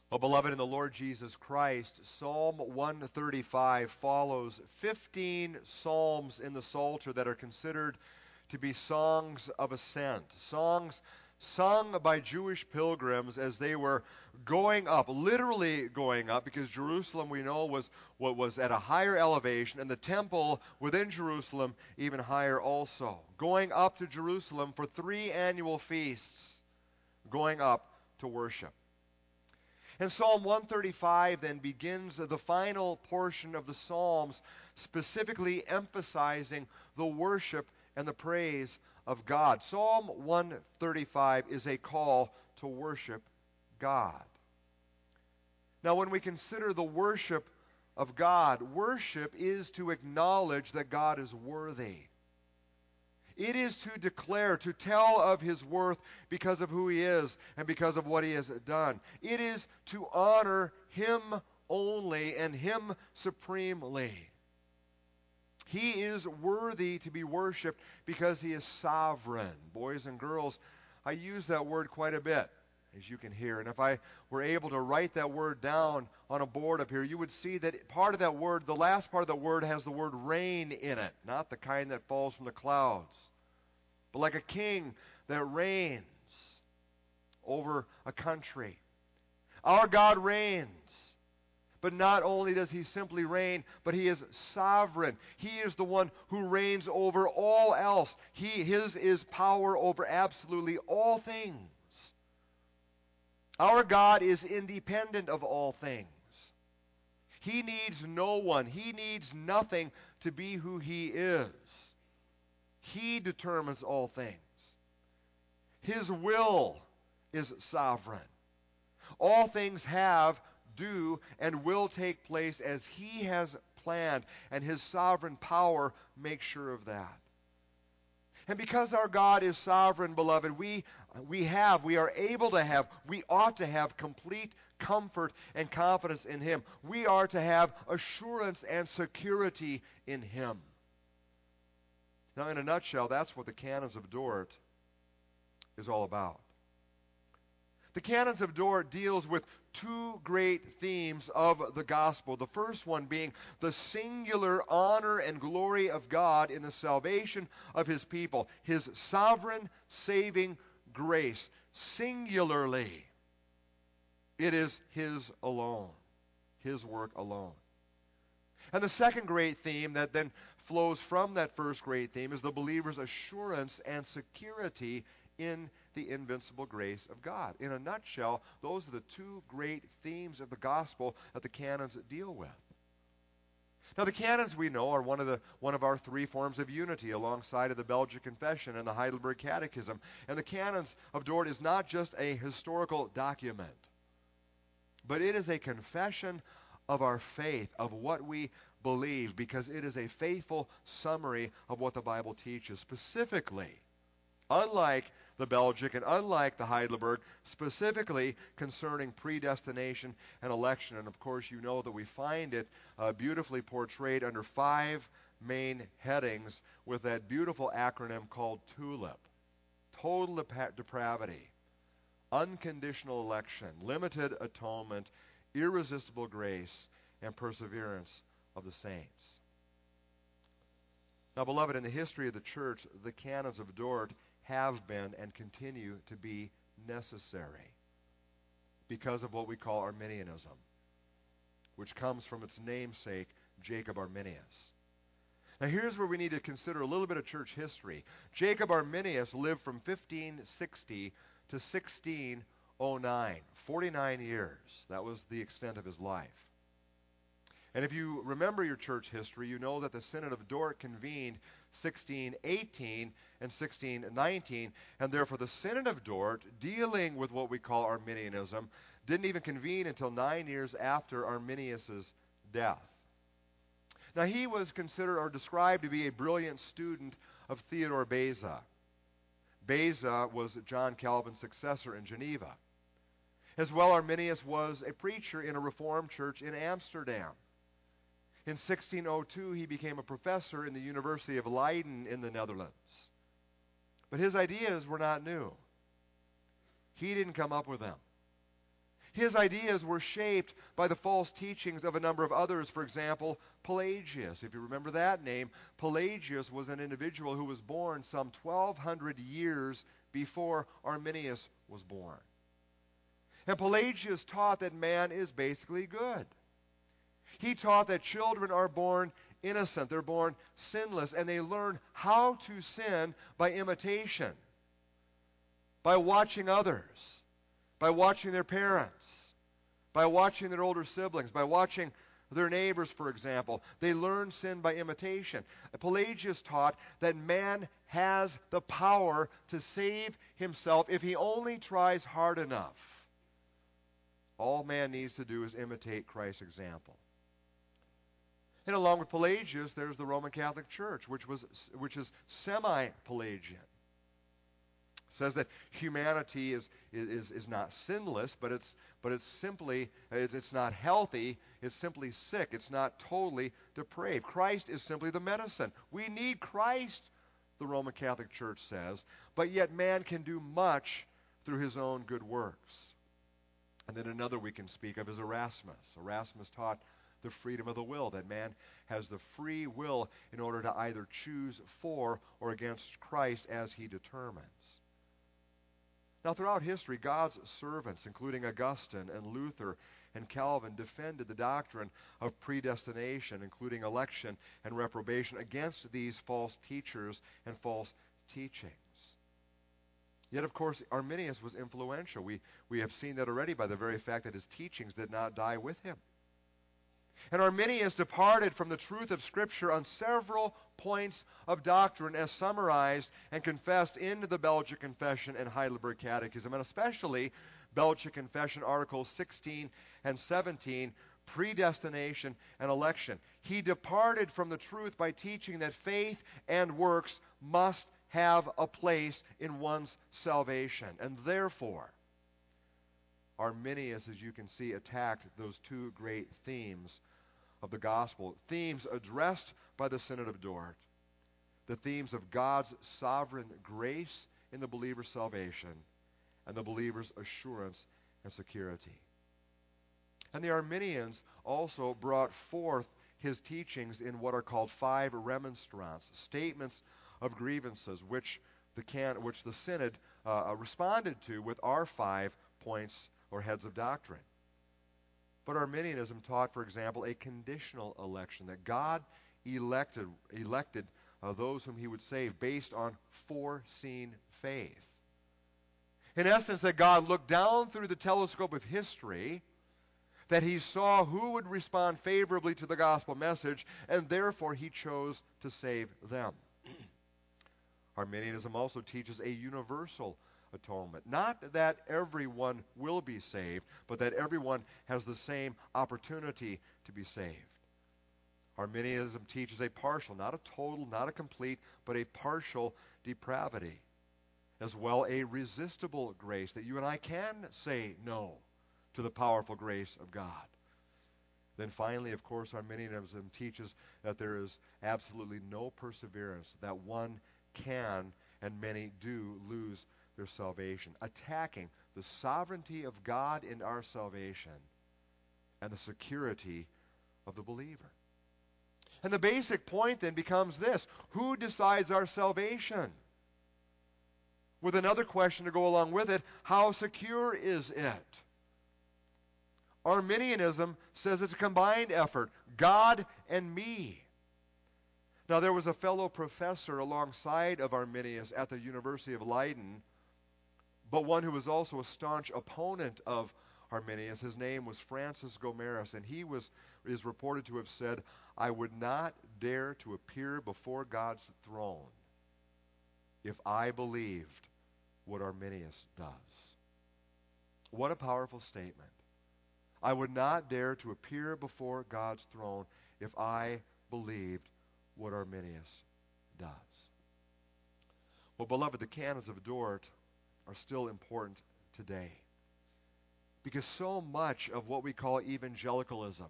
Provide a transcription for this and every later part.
Well, beloved in the Lord Jesus Christ, Psalm 135 follows 15 psalms in the Psalter that are considered to be songs of ascent, songs sung by Jewish pilgrims as they were going up, literally going up, because Jerusalem, we know, was at a higher elevation, and the temple within Jerusalem even higher also. Going up to Jerusalem for 3 annual feasts, going up to worship. And Psalm 135 then begins the final portion of the Psalms, specifically emphasizing the worship and the praise of God. Psalm 135 is a call to worship God. Now, when we consider the worship of God, worship is to acknowledge that God is worthy. It is to declare, to tell of His worth because of who He is and because of what He has done. It is to honor Him only and Him supremely. He is worthy to be worshiped because He is sovereign. Boys and girls, I use that word quite a bit, as you can hear. And if I were able to write that word down on a board up here, you would see that part of that word, the last part of that word, has the word reign in it, not the kind that falls from the clouds, but like a king that reigns over a country. Our God reigns. But not only does He simply reign, but He is sovereign. He is the one who reigns over all else. His is power over absolutely all things. Our God is independent of all things. He needs no one. He needs nothing to be who He is. He determines all things. His will is sovereign. All things have, do, and will take place as He has planned, and His sovereign power makes sure of that. And because our God is sovereign, beloved, we are able to have, we ought to have complete comfort and confidence in Him. We are to have assurance and security in Him. Now, in a nutshell, that's what the Canons of Dort is all about. The Canons of Dort deals with 2 great themes of the gospel. The first one being the singular honor and glory of God in the salvation of His people, His sovereign saving grace. Singularly, it is His alone, His work alone. And the second great theme that then flows from that first great theme is the believer's assurance and security in the invincible grace of God. In a nutshell, those are the 2 great themes of the gospel that the canons deal with. Now, the canons, we know, are one of our 3 forms of unity alongside of the Belgic Confession and the Heidelberg Catechism. And the Canons of Dort is not just a historical document, but it is a confession of our faith, of what we believe, because it is a faithful summary of what the Bible teaches. Specifically, unlike the Belgic and unlike the Heidelberg, specifically concerning predestination and election. And of course, you know that we find it beautifully portrayed under 5 main headings with that beautiful acronym called TULIP. Total depravity, unconditional election, limited atonement, irresistible grace, and perseverance of the saints. Now, beloved, in the history of the church, the Canons of Dort have been and continue to be necessary because of what we call Arminianism, which comes from its namesake, Jacob Arminius. Now, here's where we need to consider a little bit of church history. Jacob Arminius lived from 1560 to 1609, 49 years. That was the extent of his life. And if you remember your church history, you know that the Synod of Dort convened 1618 and 1619, and therefore the Synod of Dort, dealing with what we call Arminianism, didn't even convene until 9 years after Arminius' death. Now, he was considered or described to be a brilliant student of Theodore Beza. Beza was John Calvin's successor in Geneva. As well, Arminius was a preacher in a Reformed church in Amsterdam. In 1602, he became a professor in the University of Leiden in the Netherlands. But his ideas were not new. He didn't come up with them. His ideas were shaped by the false teachings of a number of others. For example, Pelagius. If you remember that name, Pelagius was an individual who was born some 1,200 years before Arminius was born. And Pelagius taught that man is basically good. He taught that children are born innocent, they're born sinless, and they learn how to sin by imitation, by watching others, by watching their parents, by watching their older siblings, by watching their neighbors, for example. They learn sin by imitation. Pelagius taught that man has the power to save himself if he only tries hard enough. All man needs to do is imitate Christ's example. And along with Pelagius, there's the Roman Catholic Church, which is semi-Pelagian. It says that humanity is not sinless, but it's simply it's not healthy. It's simply sick. It's not totally depraved. Christ is simply the medicine. We need Christ, the Roman Catholic Church says, but yet man can do much through his own good works. And then another we can speak of is Erasmus. Erasmus taught the freedom of the will, that man has the free will in order to either choose for or against Christ as he determines. Now, throughout history, God's servants, including Augustine and Luther and Calvin, defended the doctrine of predestination, including election and reprobation, against these false teachers and false teachings. Yet, of course, Arminius was influential. We have seen that already by the very fact that his teachings did not die with him. And Arminius departed from the truth of Scripture on several points of doctrine as summarized and confessed in the Belgic Confession and Heidelberg Catechism, and especially Belgic Confession Articles 16 and 17, predestination and election. He departed from the truth by teaching that faith and works must have a place in one's salvation. And therefore, Arminius, as you can see, attacked those two great themes of the gospel, themes addressed by the Synod of Dort, the themes of God's sovereign grace in the believer's salvation and the believer's assurance and security. And the Arminians also brought forth his teachings in what are called 5 remonstrants, statements of grievances, which the Synod responded to with our 5 points or heads of doctrine. But Arminianism taught, for example, a conditional election, that God elected those whom he would save based on foreseen faith. In essence, that God looked down through the telescope of history, that he saw who would respond favorably to the gospel message, and therefore he chose to save them. Arminianism also teaches a universal atonement. Not that everyone will be saved, but that everyone has the same opportunity to be saved. Arminianism teaches a partial, not a total, not a complete, but a partial depravity. As well, a resistible grace, that you and I can say no to the powerful grace of God. Then finally, of course, Arminianism teaches that there is absolutely no perseverance, that one can and many do lose their salvation, attacking the sovereignty of God in our salvation and the security of the believer. And the basic point then becomes this: who decides our salvation? With another question to go along with it: how secure is it? Arminianism says it's a combined effort, God and me. Now, there was a fellow professor alongside of Arminius at the University of Leiden, but one who was also a staunch opponent of Arminius. His name was Francis Gomarus, and he is reported to have said, "I would not dare to appear before God's throne if I believed what Arminius does." What a powerful statement. I would not dare to appear before God's throne if I believed what Arminius does. Well, beloved, the canons of Dort are still important today, because so much of what we call evangelicalism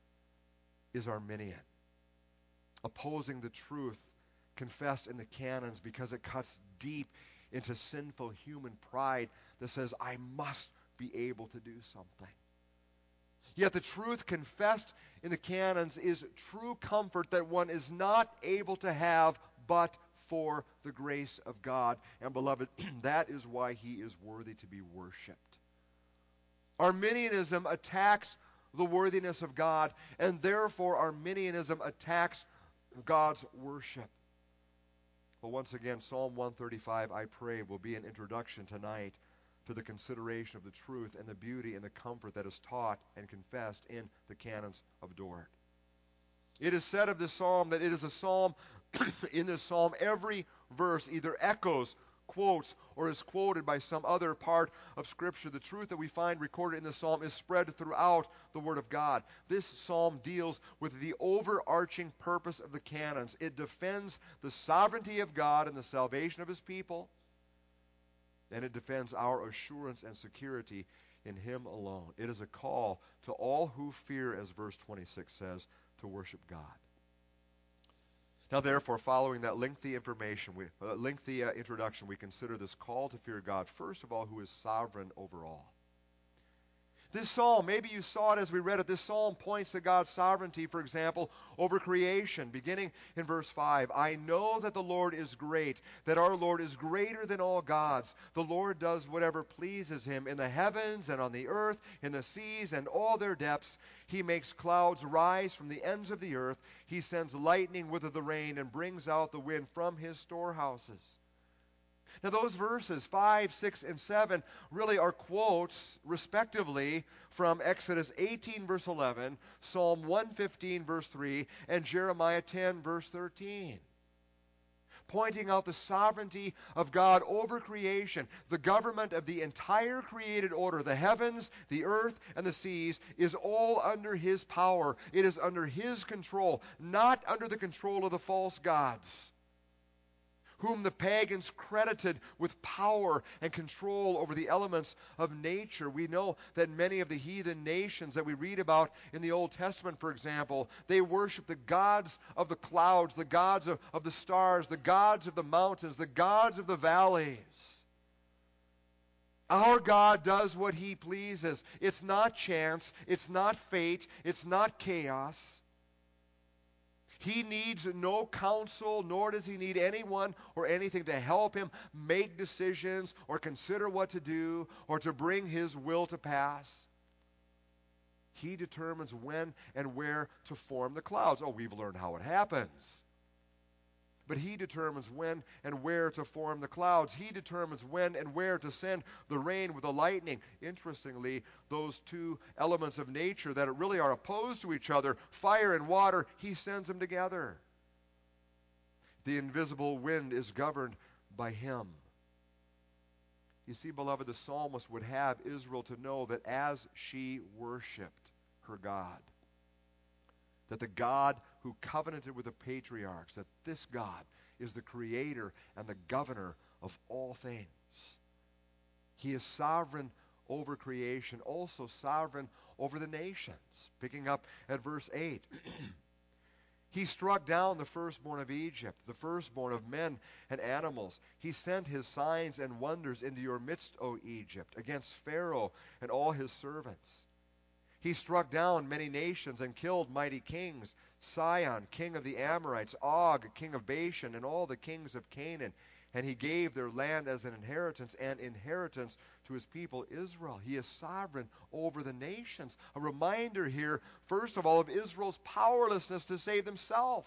is Arminian, opposing the truth confessed in the canons because it cuts deep into sinful human pride that says, I must be able to do something. Yet the truth confessed in the canons is true comfort that one is not able to have but for the grace of God. And beloved, that is why he is worthy to be worshipped. Arminianism attacks the worthiness of God, and therefore Arminianism attacks God's worship. Well, once again, Psalm 135, I pray, will be an introduction tonight to the consideration of the truth and the beauty and the comfort that is taught and confessed in the canons of Dort. It is said of this psalm that it is a psalm, in this psalm, every verse either echoes, quotes, or is quoted by some other part of Scripture. The truth that we find recorded in this psalm is spread throughout the Word of God. This psalm deals with the overarching purpose of the canons. It defends the sovereignty of God and the salvation of his people, and it defends our assurance and security in him alone. It is a call to all who fear, as verse 26 says, to worship God. Now, therefore, following that lengthy introduction, we consider this call to fear God, first of all, who is sovereign over all. This psalm, maybe you saw it as we read it, this psalm points to God's sovereignty, for example, over creation, beginning in verse 5. I know that the Lord is great, that our Lord is greater than all gods. The Lord does whatever pleases him in the heavens and on the earth, in the seas and all their depths. He makes clouds rise from the ends of the earth. He sends lightning with the rain and brings out the wind from his storehouses. Now those verses, 5, 6, and 7, really are quotes, respectively, from Exodus 18, verse 11, Psalm 115, verse 3, and Jeremiah 10, verse 13. Pointing out the sovereignty of God over creation, the government of the entire created order, the heavens, the earth, and the seas, is all under his power. It is under his control, not under the control of the false gods, whom the pagans credited with power and control over the elements of nature. We know that many of the heathen nations that we read about in the Old Testament, for example, they worship the gods of the clouds, the gods of the stars, the gods of the mountains, the gods of the valleys. Our God does what he pleases. It's not chance, it's not fate, it's not chaos. He needs no counsel, nor does he need anyone or anything to help him make decisions or consider what to do or to bring his will to pass. He determines when and where to form the clouds. Oh, we've learned how it happens. But he determines when and where to form the clouds. He determines when and where to send the rain with the lightning. Interestingly, those two elements of nature that really are opposed to each other, fire and water, he sends them together. The invisible wind is governed by him. You see, beloved, the psalmist would have Israel to know that as she worshiped her God, that the God who covenanted with the patriarchs, that this God is the creator and the governor of all things. He is sovereign over creation, also sovereign over the nations. Picking up at verse 8. He struck down the firstborn of Egypt, the firstborn of men and animals. He sent his signs and wonders into your midst, O Egypt, against Pharaoh and all his servants. He struck down many nations and killed mighty kings, Sihon, king of the Amorites, Og, king of Bashan, and all the kings of Canaan. And he gave their land as an inheritance to his people Israel. He is sovereign over the nations. A reminder here, first of all, of Israel's powerlessness to save themselves.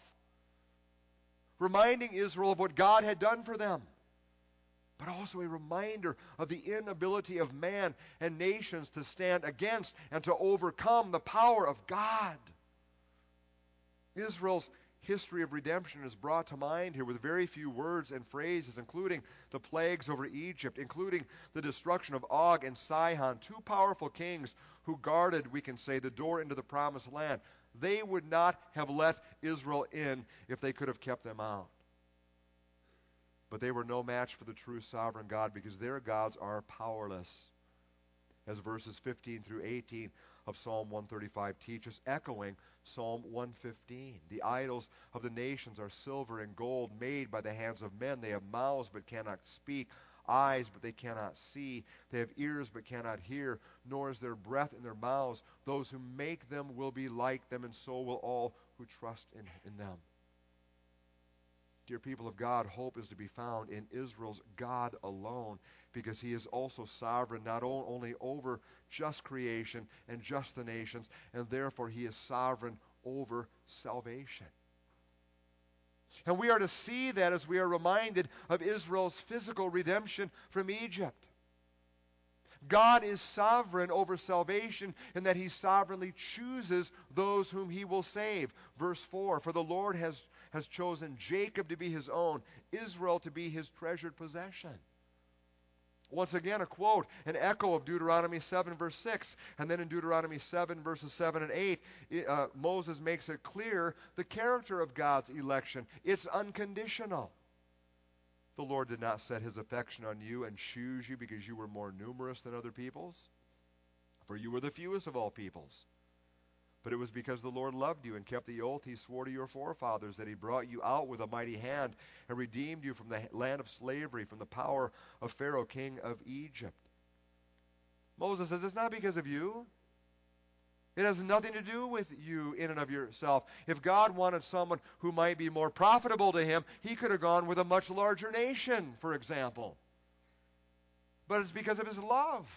Reminding Israel of what God had done for them. But also a reminder of the inability of man and nations to stand against and to overcome the power of God. Israel's history of redemption is brought to mind here with very few words and phrases, including the plagues over Egypt, including the destruction of Og and Sihon, two powerful kings who guarded, we can say, the door into the promised land. They would not have let Israel in if they could have kept them out. But they were no match for the true sovereign God, because their gods are powerless, as verses 15 through 18 of Psalm 135 teach us, echoing Psalm 115. The idols of the nations are silver and gold, made by the hands of men. They have mouths but cannot speak, eyes, but they cannot see. They have ears, but cannot hear, nor is there breath in their mouths. Those who make them will be like them, and so will all who trust in them. Dear people of God, hope is to be found in Israel's God alone, because he is also sovereign not only over just creation and just the nations, and therefore he is sovereign over salvation. And we are to see that as we are reminded of Israel's physical redemption from Egypt. God is sovereign over salvation in that he sovereignly chooses those whom he will save. Verse 4, for the Lord has chosen Jacob to be his own, Israel to be his treasured possession. Once again, a quote, an echo of Deuteronomy 7, verse 6. And then in Deuteronomy 7, verses 7 and 8, Moses makes it clear the character of God's election. It's unconditional. The Lord did not set his affection on you and choose you because you were more numerous than other peoples, for you were the fewest of all peoples. But it was because the Lord loved you and kept the oath he swore to your forefathers, that he brought you out with a mighty hand and redeemed you from the land of slavery, from the power of Pharaoh, king of Egypt. Moses says, it's not because of you. It has nothing to do with you in and of yourself. If God wanted someone who might be more profitable to him, he could have gone with a much larger nation, for example. But it's because of his love.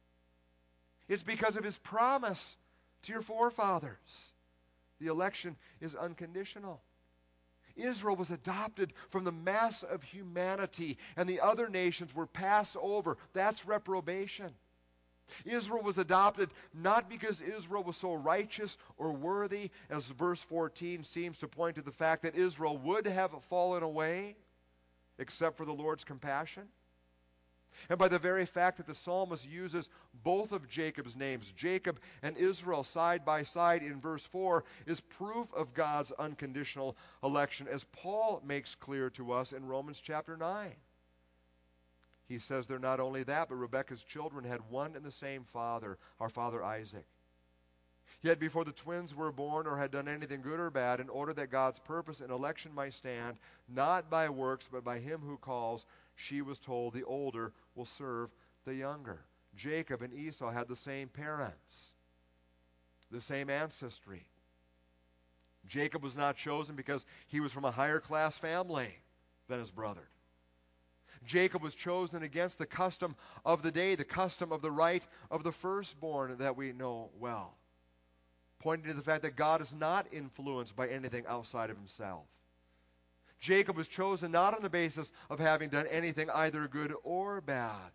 It's because of his promise to your forefathers. The election is unconditional. Israel was adopted from the mass of humanity, and the other nations were passed over. That's reprobation. Israel was adopted not because Israel was so righteous or worthy, as verse 14 seems to point to the fact that Israel would have fallen away, except for the Lord's compassion. And by the very fact that the psalmist uses both of Jacob's names, Jacob and Israel, side by side in verse 4, is proof of God's unconditional election, as Paul makes clear to us in Romans chapter 9. He says they're not only that, but Rebekah's children had one and the same father, our father Isaac. Yet before the twins were born or had done anything good or bad, in order that God's purpose in election might stand, not by works, but by him who calls, she was told the older will serve the younger. Jacob and Esau had the same parents, the same ancestry. Jacob was not chosen because he was from a higher class family than his brother. Jacob was chosen against the custom of the day, the custom of the right of the firstborn that we know well, pointing to the fact that God is not influenced by anything outside of himself. Jacob was chosen not on the basis of having done anything either good or bad.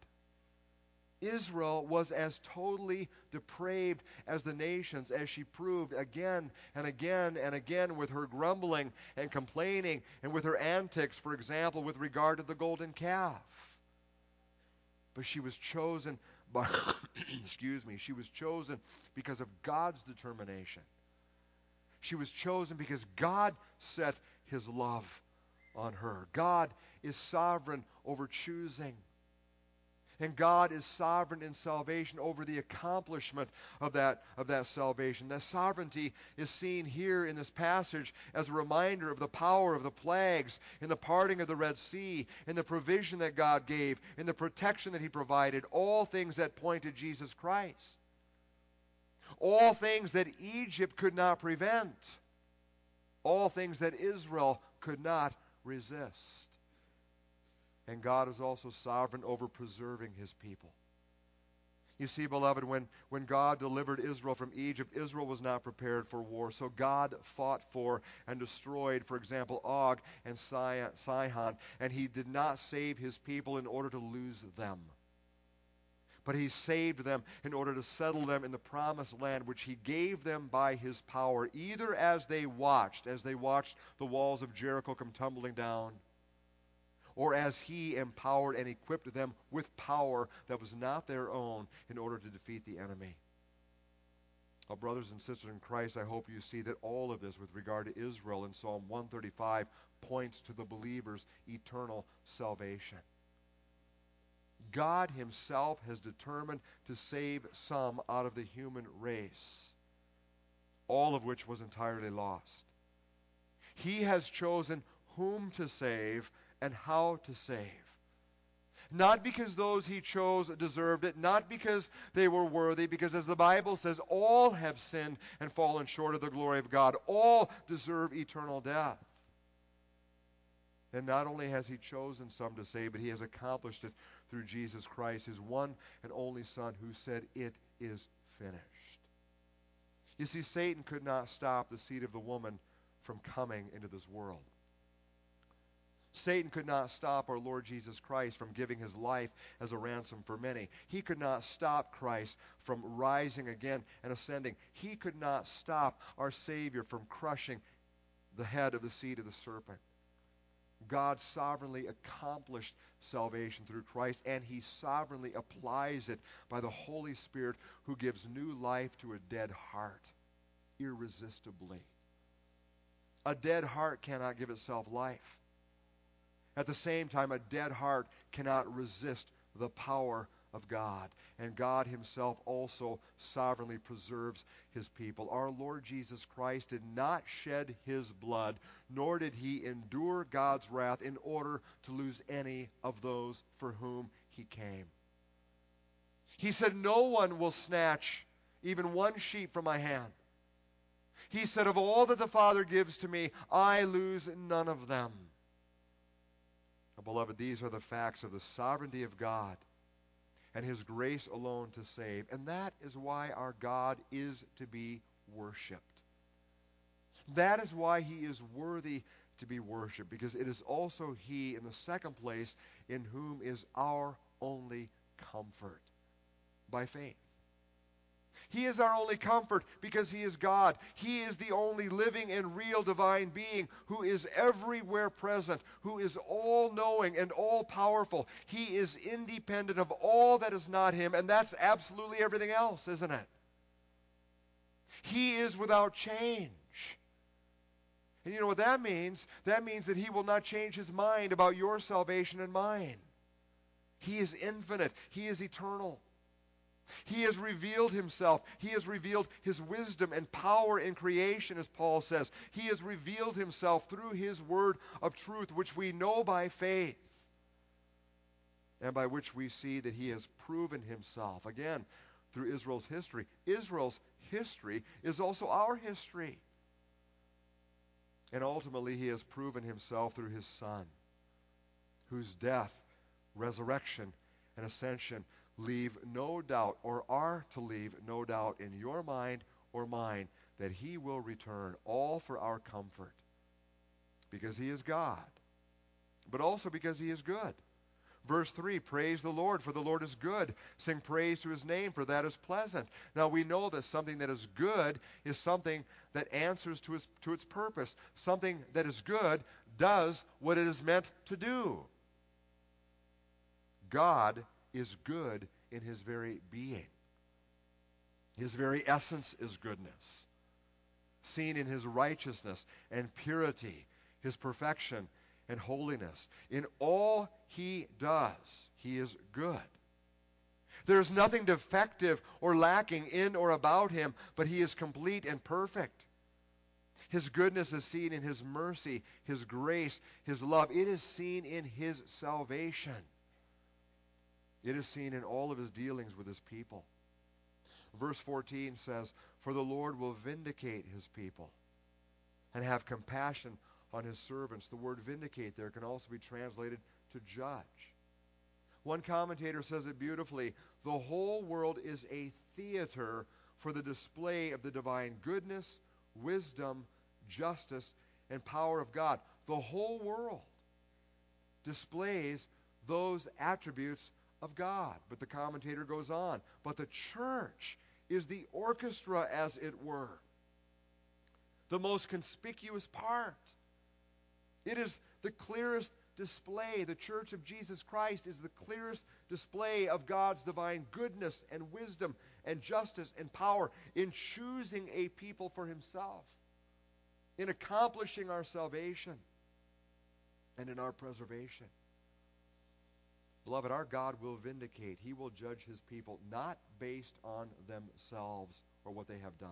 Israel was as totally depraved as the nations, as she proved again and again and again with her grumbling and complaining and with her antics, for example, with regard to the golden calf. But she was chosen by, she was chosen because of God's determination. She was chosen because God set his love on her. God is sovereign over choosing. And God is sovereign in salvation over the accomplishment of that salvation. That sovereignty is seen here in this passage as a reminder of the power of the plagues, in the parting of the Red Sea, in the provision that God gave, in the protection that he provided, all things that point to Jesus Christ. All things that Egypt could not prevent. All things that Israel could not resist. And God is also sovereign over preserving his people. You see, beloved, when God delivered Israel from Egypt, Israel was not prepared for war. So God fought for and destroyed, for example, Og and Sihon. And he did not save his people in order to lose them. But he saved them in order to settle them in the promised land, which he gave them by his power, either as they watched the walls of Jericho come tumbling down, or as he empowered and equipped them with power that was not their own in order to defeat the enemy. Well, brothers and sisters in Christ, I hope you see that all of this with regard to Israel in Psalm 135 points to the believer's eternal salvation. God himself has determined to save some out of the human race, all of which was entirely lost. He has chosen whom to save and how to save. Not because those he chose deserved it, not because they were worthy, because as the Bible says, all have sinned and fallen short of the glory of God. All deserve eternal death. And not only has he chosen some to save, but he has accomplished it through Jesus Christ, his one and only Son, who said, "It is finished." You see, Satan could not stop the seed of the woman from coming into this world. Satan could not stop our Lord Jesus Christ from giving his life as a ransom for many. He could not stop Christ from rising again and ascending. He could not stop our Savior from crushing the head of the seed of the serpent. God sovereignly accomplished salvation through Christ, and he sovereignly applies it by the Holy Spirit, who gives new life to a dead heart irresistibly. A dead heart cannot give itself life. At the same time, a dead heart cannot resist the power of God. And God himself also sovereignly preserves his people. Our Lord Jesus Christ did not shed his blood, nor did he endure God's wrath in order to lose any of those for whom he came. He said, "No one will snatch even one sheep from my hand." He said, "Of all that the Father gives to me, I lose none of them." Beloved, these are the facts of the sovereignty of God and his grace alone to save. And that is why our God is to be worshipped. That is why he is worthy to be worshipped, because it is also he, in the second place, in whom is our only comfort, by faith. He is our only comfort because he is God. He is the only living and real divine being who is everywhere present, who is all-knowing and all-powerful. He is independent of all that is not him, and that's absolutely everything else, isn't it? He is without change. And you know what that means? That means that he will not change his mind about your salvation and mine. He is infinite. He is eternal. He has revealed himself. He has revealed his wisdom and power in creation, as Paul says. He has revealed himself through his word of truth, which we know by faith, and by which we see that he has proven himself, again, through Israel's history. Israel's history is also our history. And ultimately, he has proven himself through his Son, whose death, resurrection, and ascension leave no doubt, or are to leave no doubt in your mind or mine, that he will return, all for our comfort, because he is God, but also because he is good. Verse 3, praise the Lord, for the Lord is good. Sing praise to his name, for that is pleasant. Now we know that something that is good is something that answers to its purpose. Something that is good does what it is meant to do. God is good in his very being. His very essence is goodness, seen in his righteousness and purity, his perfection and holiness. In all he does, he is good. There is nothing defective or lacking in or about him, but he is complete and perfect. His goodness is seen in his mercy, his grace, his love. It is seen in his salvation. It is seen in all of his dealings with his people. Verse 14 says, for the Lord will vindicate his people and have compassion on his servants. The word vindicate there can also be translated to judge. One commentator says it beautifully, the whole world is a theater for the display of the divine goodness, wisdom, justice, and power of God. The whole world displays those attributes of God. But the commentator goes on, but the church is the orchestra, as it were, the most conspicuous part. It is the clearest display. The church of Jesus Christ is the clearest display of God's divine goodness and wisdom and justice and power in choosing a people for himself, in accomplishing our salvation, and in our preservation. Beloved, our God will vindicate. He will judge his people not based on themselves or what they have done,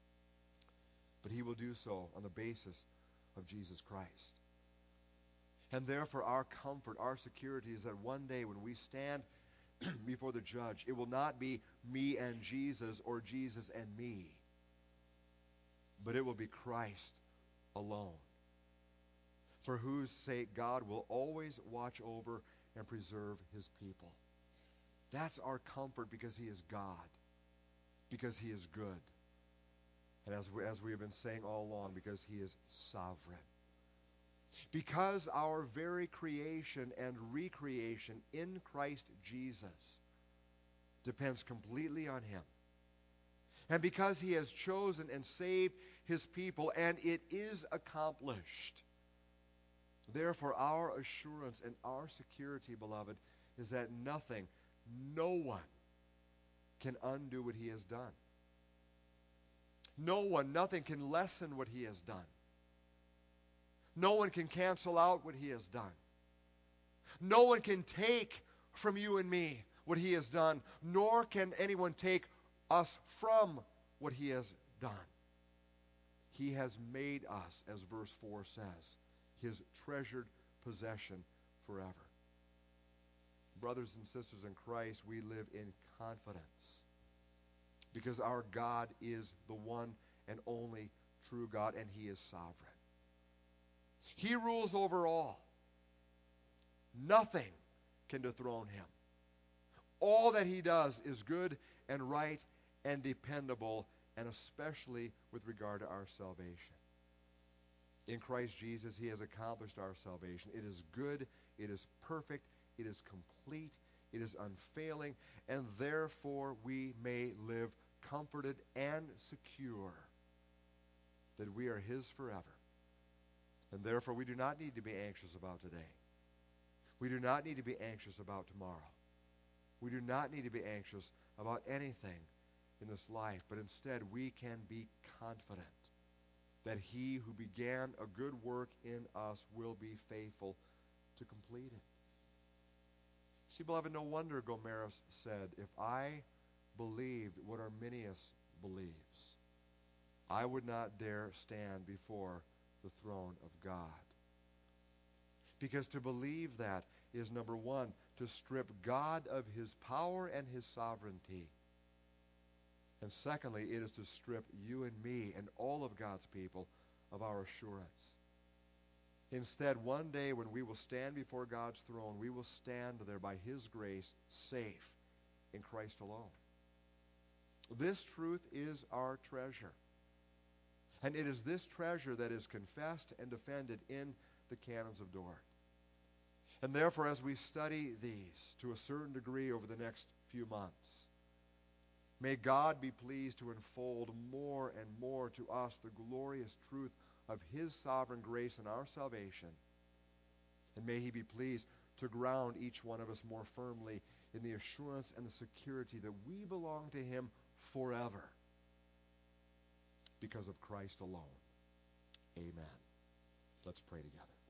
but he will do so on the basis of Jesus Christ. And therefore our comfort, our security is that one day when we stand before the judge, it will not be me and Jesus or Jesus and me, but it will be Christ alone, for whose sake God will always watch over and preserve his people. That's our comfort, because he is God, because he is good, and as we have been saying all along, because he is sovereign. Because our very creation and recreation in Christ Jesus depends completely on him. And because he has chosen and saved his people, and it is accomplished. Therefore, our assurance and our security, beloved, is that nothing, no one can undo what he has done. No one, nothing can lessen what he has done. No one can cancel out what he has done. No one can take from you and me what he has done, nor can anyone take us from what he has done. He has made us, as verse 4 says, his treasured possession forever. Brothers and sisters in Christ, we live in confidence because our God is the one and only true God, and he is sovereign. He rules over all. Nothing can dethrone him. All that he does is good and right and dependable, and especially with regard to our salvation. In Christ Jesus, he has accomplished our salvation. It is good, it is perfect, it is complete, it is unfailing, and therefore we may live comforted and secure that we are his forever. And therefore we do not need to be anxious about today. We do not need to be anxious about tomorrow. We do not need to be anxious about anything in this life, but instead we can be confident that he who began a good work in us will be faithful to complete it. See, beloved, no wonder Gomarus said, if I believed what Arminius believes, I would not dare stand before the throne of God. Because to believe that is, number one, to strip God of his power and his sovereignty. And secondly, it is to strip you and me and all of God's people of our assurance. Instead, one day when we will stand before God's throne, we will stand there by his grace, safe in Christ alone. This truth is our treasure. And it is this treasure that is confessed and defended in the canons of Dort. And therefore, as we study these to a certain degree over the next few months, may God be pleased to unfold more and more to us the glorious truth of his sovereign grace in our salvation. And may he be pleased to ground each one of us more firmly in the assurance and the security that we belong to him forever because of Christ alone. Amen. Let's pray together.